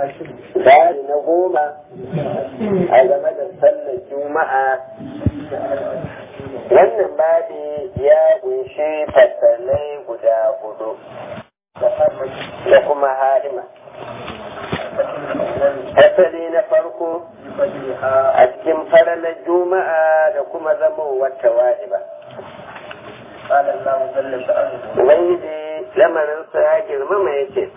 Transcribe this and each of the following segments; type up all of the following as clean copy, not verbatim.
Bari na goma a game da sallar juma'a. Wannan babi ya kunshi fasalai guda hudu da kuma halima. Fasali na farko a cikin falalar juma'a da kuma zamowar ta wajiba. Ubangiji lamarinsa ya girmama ya ce,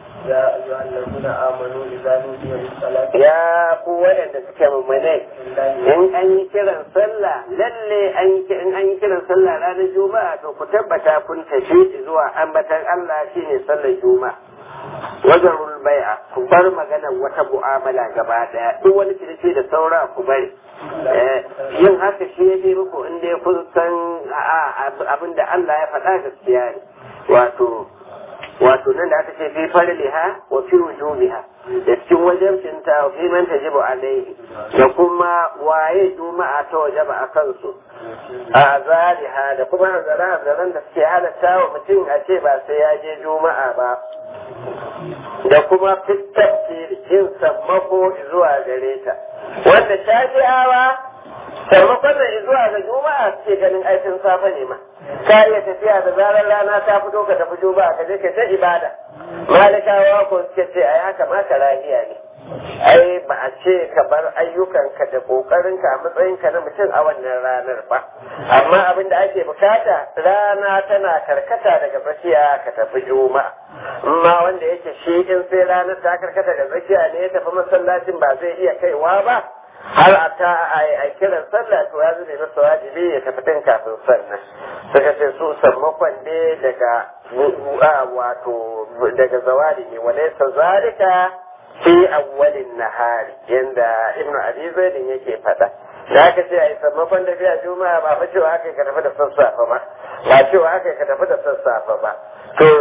ya ku waɗanda suke mummunai in an yi kiran sallah lalle in an yi kiran sallah ranar juma'a to ku tabbata kun tafi zuwa ambatan Allah shine sallar juma'a wajen bai'a ku bar maganar wata mu'amala gaba daya duk wani ciniki da saura ku bari yin haka shi ya je muku inda ya kun san abin da Allah ya faɗa gaskiya ne wato nan da aka ce fi farliha wa fi wujubiha da cikin wajibcinta wa fi man tajibu alaihi da kuma waye juma'a ta wajaba a kansu a zaliha da kuma hanzaran da suke halatta wa mutum a ce ba sai ya je juma'a ba da kuma fitar yin sammako zuwa gare ta wanda shafi'awa sammakon da zuwa ga juma'a suke ganin aikin safe ne ma ka iya tafiya da zarar rana ta fito ka tafi juma'a ka je ka ta ibada malikawa ko suke ce ai haka ma karahiya ne ai ba a ce ka bar ayyukanka da kokarinka a matsayinka na mutum a wannan ranar ba amma abin da ake bukata rana tana karkata daga tsakiya ka tafi juma'a amma wanda yake shi in sai ranar ta karkata da tsakiya ne ya tafi masallacin ba zai iya kaiwa ba har a ta a kiran sallah to ya zube masa wajibi ya tafi tun kafin sannan suka ce su sammakon ne daga wato daga zawali ne walaysa zalika fi awwalin nahari yanda ibnu abi zaidin yake fada da aka ce ai sammakon da biya juma'a ba fa cewa aka ka tafi da sassafe ba cewa aka ka tafi da sassafe ba to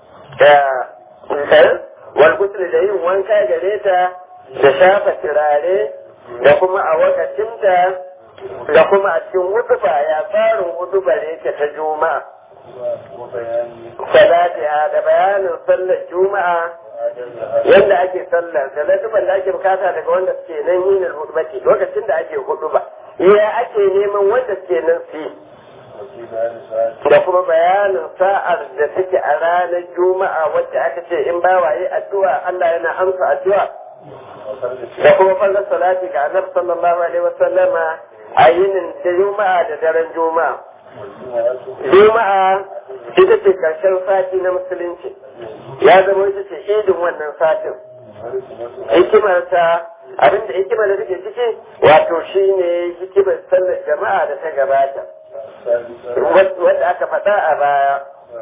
wal gusli da yin wanka gare ta da shafa turare da kuma a wakacinta da kuma a cikin hutuba ya tsarin hutuba ne ta juma'a salatiha da bayanin sallar juma'a yadda ake sallar da ladduban da ake bukata daga wanda suke nan yin hudubati lokacin da ake hutuba ya ake neman wanda suke nan su da kuma bayanin sa'ar da suke a ranar juma'a wadda aka ce in bawaye addu'a Allah yana amsa addu'a da kuma fallar salati ga annabi sallallahu alaihi wasallama a yinin da juma'a da daren juma'a ita ce karshen sati na musulunci ya zama ita ce idin wannan satin hikimarta abinda hikimar da take ciki wato shine hikimar sallar jama'a da ta gabata wadda aka faɗa a baya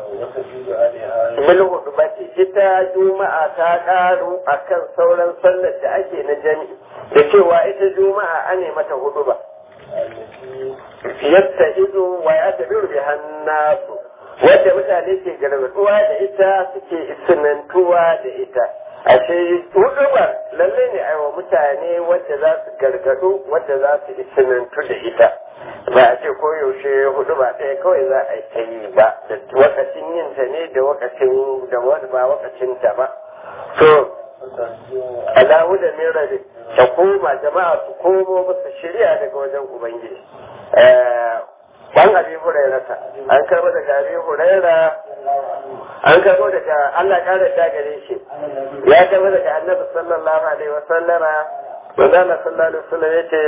milhudu bace ita juma'a ta ƙaru akan sauran sallar da ake na jami'i da cewa ita juma'a ane mata hudu ba yadda ido wa ya tabiru bi hannasu wadda mutane ke gargaduwa da ita suke isinantuwa da ita ashe hudubar lalle ne a wa mutane wadda za su gargadu wadda za su isinantu da ita ba a ce koyaushe huduba ɗaya kawai za a yi ta yi ba da wakacin yin ta ne da wakacin da wani ba wakacin ta ba to Allahu da mirari ta koma jama'a su komo musu shirya daga wajen ubangiji ban abi hurairata an karbo daga abi huraira an karbo daga Allah kare ta gare shi ya karbo daga annabi sallallahu alaihi wasallama Manzala sallallahu alaihi wasallam yace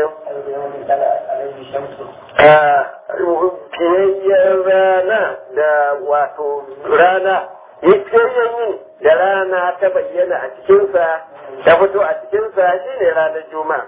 kiyayyar rana da wato rana yayyan da rana ta bayyana a cikinsa ta fito a cikinsa shine ranar juma'a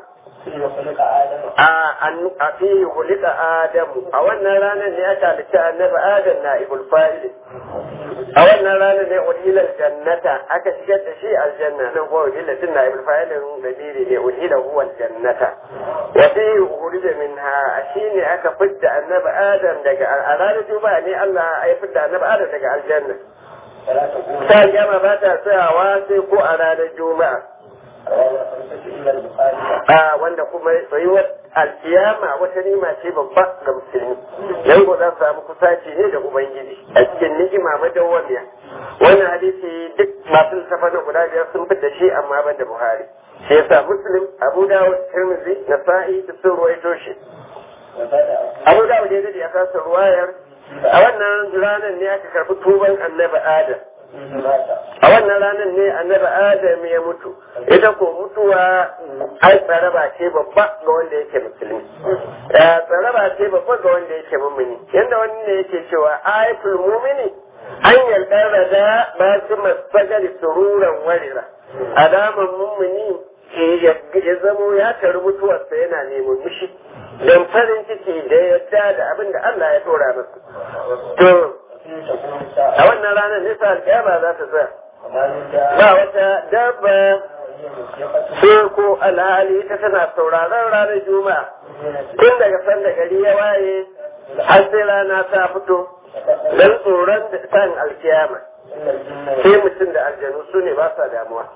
a fi hulika adamu a wannan ranar ne aka halitta annabi adam na ibul fa'il a wannan ranar ne uhilar jannata aka shigar da shi aljanna nan kuma uhilar tun na ibul fa'ilin dabiri ne uhilar huwa aljannata wa fi hulida minha shine aka fidda annabi adam daga a ranar juma'a ne Allah ya fidda annabi adam daga aljanna ta jama ba ta tsayawa sai ko a ranar juma'a wanda kuma tsayuwar alkiyama wata nima ce babba ga musulmi yan ko za su samu kusaci ne da ubangiji a cikin ni'ima madawwamiya. wannan hadisi duk masu littafa na guda biyar sun fi da shi amma ban da buhari shi yasa muslim abu dawud tirmidhi nasa'i da sun ruwaito shi. abu dawud ya dade a kasa ruwayar a wannan ranar ne aka karbi tuban annabi adam a wannan ranar ne annabi adam ya mutu. ita ko mutuwa ai tsaraba ce babba ga wanda yake musulmi, tsaraba ce babba ga wanda yake mummuni. yanda wani ne yake cewa ayatul mumini an yarda da ba su masagari sururan warira alaman mummuni ya zamo ya taru mutuwarsa yana neman mishi don farin ciki da yadda da abin da Allah ya tora masa. To a wannan ranar nisa alƙiyama za ta tsaya ba wata dabba sai ko alhali ita tana sauraron ranar juma'a tun daga sanda gari ya waye har sai rana ta fito don tsoron san alkiyama. sai mutum da aljanu su ne ba sa damuwa.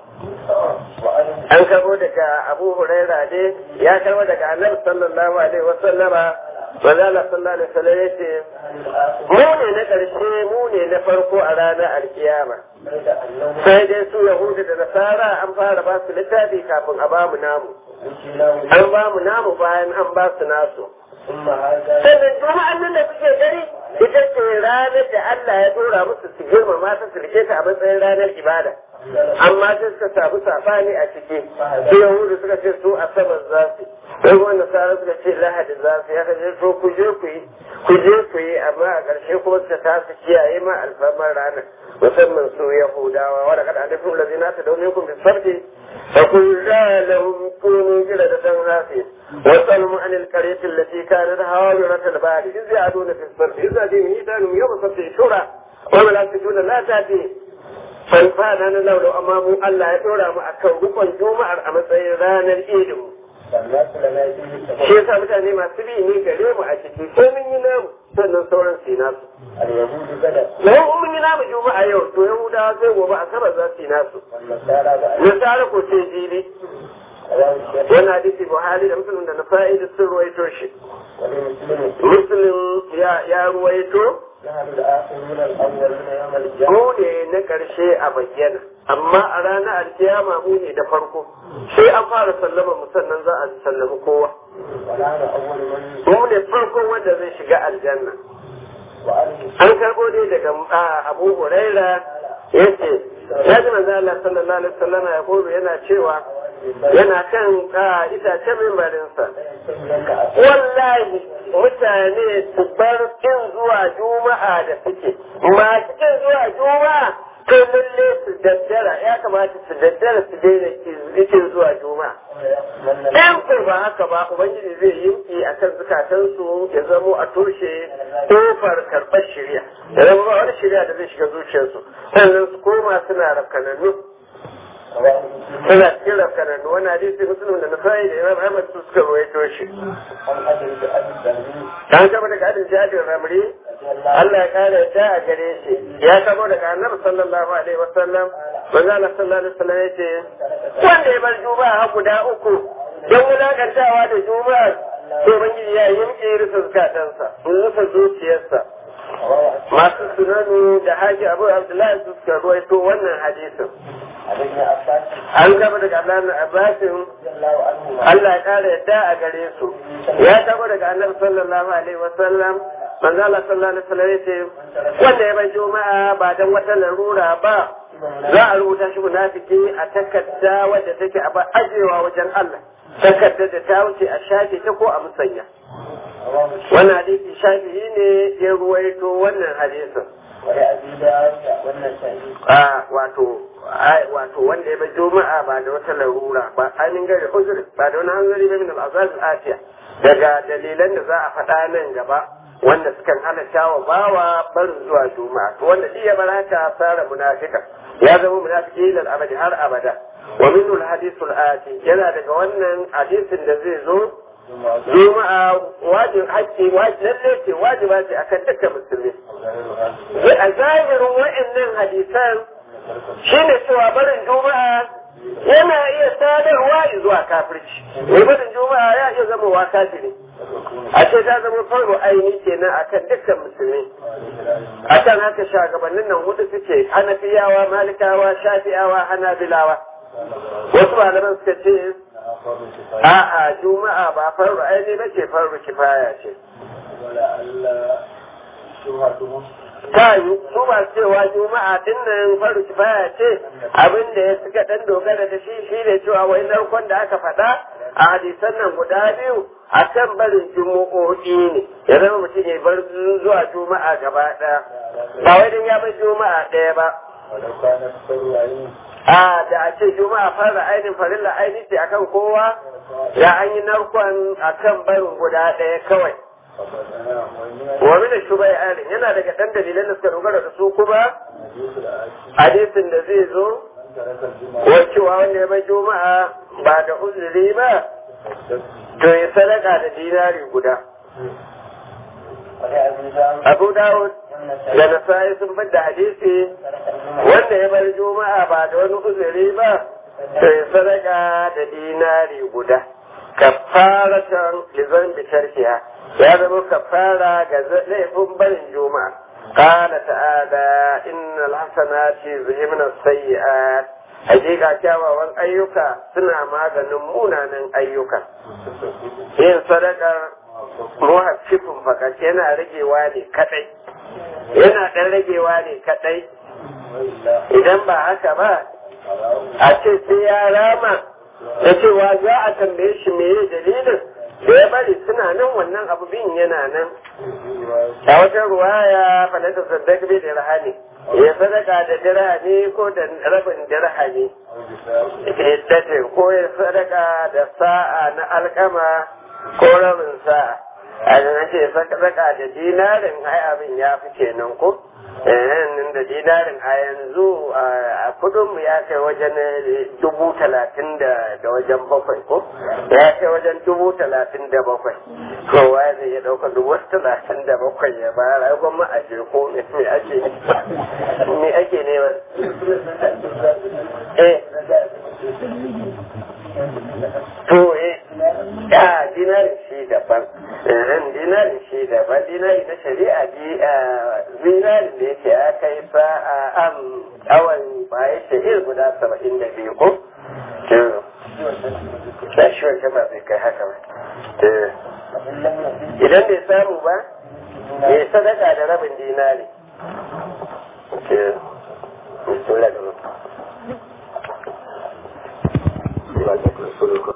an karbo daga abu huraira ne ya karbo daga annabi sallallahu alaihi wasallama manzala sallallahu alaihi wasallam yace mu ne na ƙarshe mu ne na farko a ranar alkiyama. sai dai su yahudu da nasara an fara ba su littafi kafin a ba mu namu, an ba mu namu bayan an ba su nasu. sannan juma'an nan da kuke gani ita ce ranar da Allah ya dora musu su girmama ta su rike ta a matsayin ranar ibada, amma sai suka samu sabani a ciki. su yahudu suka ce su asabar za su, sai wanda nasara suka ce lahadi za su. ya kaje so ku je ku yi amma a ƙarshe kuma suka tasu kiyaye ma alfarmar ranar, musamman su yahudawa. wa laqad alifum allazina tadawnukum bis-sabti فقلنا لهم كونوا جلدة خاسئة واسألهم عن القرية التي كانت حاضرة البحر إذ يعدون في الصرف إذ يأتيهم حيتانهم يوم السبت شورى والملائكة لا تأتيهم فانفعنا لو أمامه ألا يدور مع كوكب جمعة أما سيران الإيد. shi yasa mutane masu bi ne gare mu a ciki sai mun yi namu sannan sauran su yi nasu. Yau mun yi namu juma'a yau to yahudawa sai gobe a saba za su yi nasu. Nasara ko sai jibi. Wannan hadisi Buhari da Muslim da Nasa'i da sun ruwaito shi. Muslim ya ruwaito mu ne na ƙarshe a bayyana, amma a ranar alkiyama mu ne da farko. sai an fara sallama mu sannan za a sallami kowa. mu ne farko wanda zai shiga aljanna. an karbo dai daga Abu Huraira yace ya ji manzo Allah sallallahu alaihi wasallam ya koyo yana cewa yana kan itacen mimbarinsa, wallahi mutane su bar kin zuwa juma'a da suke, masu kin zuwa juma'a to lalle su daddara, ya kamata su daddara su daina kin zuwa juma'a. ɗan ko ba haka ba ubangiji zai yinki a kan zukatansu ya zamo a toshe kofar karɓar shirya, da zama ba wani shirya da zai shiga zuciyarsu, sannan su koma suna rafkanannu. suna cikin rafkanannu. wani hadisi Muslim da Nasa'i da Imam Ahmad su suka ruwaito shi. an kama daga adin jadin ramri Allah ya kare ta a gare shi, ya kamo daga Annabi sallallahu alaihi wasallam manzo Allah sallallahu alaihi wasallam yace wanda ya bar juma'a guda uku don wulakantawa da juma'a to ubangiji ya yanke rufe zukatansa, rufe zuciyarsa. masu sunanu da Haji Abu Abdullahi su suka ruwaito wannan hadisin. an gaba daga Abbasin Allah ya kare yadda a gare su, ya tabo daga Annabi sallallahu alaihi wasallam manzo Allah sallallahu alaihi wasallam yace wanda ya bar juma'a ba dan wata larura ba za a rubuta shi munafiki a takarda wadda take a ajewa wajen Allah, takarda da ta wuce a shafe ta ko a musanya. wannan hadisi shafi'i ne ya ruwaito wannan hadisin. wato wanda ya bar juma'a ba da wata larura ba ainihin gari uzuri ba da wani hanzari ba min al'azaz atiya, daga dalilan da za a faɗa nan gaba wanda sukan halatta wa bawa barin zuwa juma'a. to wanda iya baraka fara munafika ya zama munafiki ila abadi har abada. wa min al-hadith al-ati yana daga wannan hadisin da zai zo juma'a lalle ce wajiba ce akan dukkan musulmi. a zahirin wa'annan hadisan shine cewa barin juma'a yana iya sa sadarwa zuwa kafirci mai barin juma'a ya iya zama wa kafiri a ce ta zama farko aini kenan akan dukkan musulmi akan haka shagabannin nan hudu suke hanafiyawa malikawa shafi'awa hanabilawa wasu malaman suka ce a'a juma'a ba farko aini ba ce farko kifaya ce ta yi su ba cewa juma'a din nan farko kifaya ce abin da ya suka dan dogara da shi ne cewa wai narkon da aka faɗa a hadisan nan guda biyu a kan barin jumu'o'i ne ya zama mutum ya bar zuwa juma'a gaba ɗaya ba wai dan ya bar juma'a ɗaya ba a da a ce juma'a fara ainihin farilla ainihin ce akan kowa ya an yi narkon akan barin guda ɗaya kawai wa min shubai arin yana daga dan dalilan da suka dogara da su kuma hadisin da zai zo cewa wanda ya bai juma'a ba da uzuri ba to ya sadaka da dinari guda. Abu Dawud da Nasa'i sun bar da hadisi wanda ya bar juma'a ba da wani uzuri ba to ya sadaka da dinari guda. Kafaratan lizan bi tarkiya ya zama kafara ga laifin barin juma'a. Qala ta'ala innal hasanati yuzhibna as-sayyi'at hakika kyawawan ayyuka suna maganin munanan ayyuka. Yin sadakar muhaffifin fakat yana ragewa ne kadai. Yana dan ragewa ne kadai. Idan ba haka ba a ce sai ya rama da cewa za a tambaye shi meye dalilin da ya bari suna nan wannan abu bin yana nan. A wata ruwaya falata sadaka bai da rahani ya sadaka da dirhami ko da rabin dirhami iddatin ko ya sadaka da sa'a na alkama ko rabin sa'a a nan ce sadaka da dinarin ai abin ya fi kenan ko da dinarin a yanzu a kudin ya kai wajen 30,000 da wajen 7 ko ya kai wajen 37,000 kowa zai ya dauka 37,000 ya bayar ai gwamma a je ko me ake ne ba to ya dinarin shi daban dinarin shi daban dinari na shari'a dinarin da yake ya kai sa'a awan baya shahir guda 72 ko da shi wancan ba zai kai haka ba idan bai samu ba ya sadaka da rabin dinari